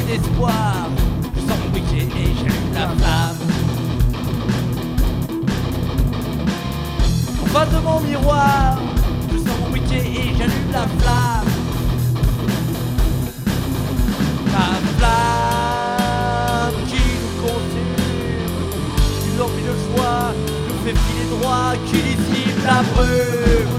désespoir. Je sors mon briquet et j'allume la flamme. En face de mon miroir, je sors mon briquet et j'allume la flamme. La flamme qui nous consume, qui nous emplit de joie, nous fait filer droit, qui dissipe la brume.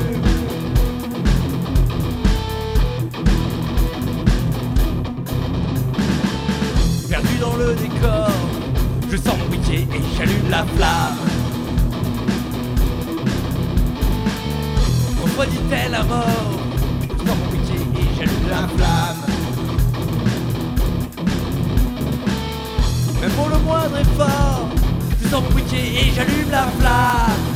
Perdu dans le décor, je sors mon briquet et j'allume la flamme. Refroidit-elle à mort, je sors mon briquet et j'allume la flamme. Même pour le moindre effort, je sors mon briquet et j'allume la flamme.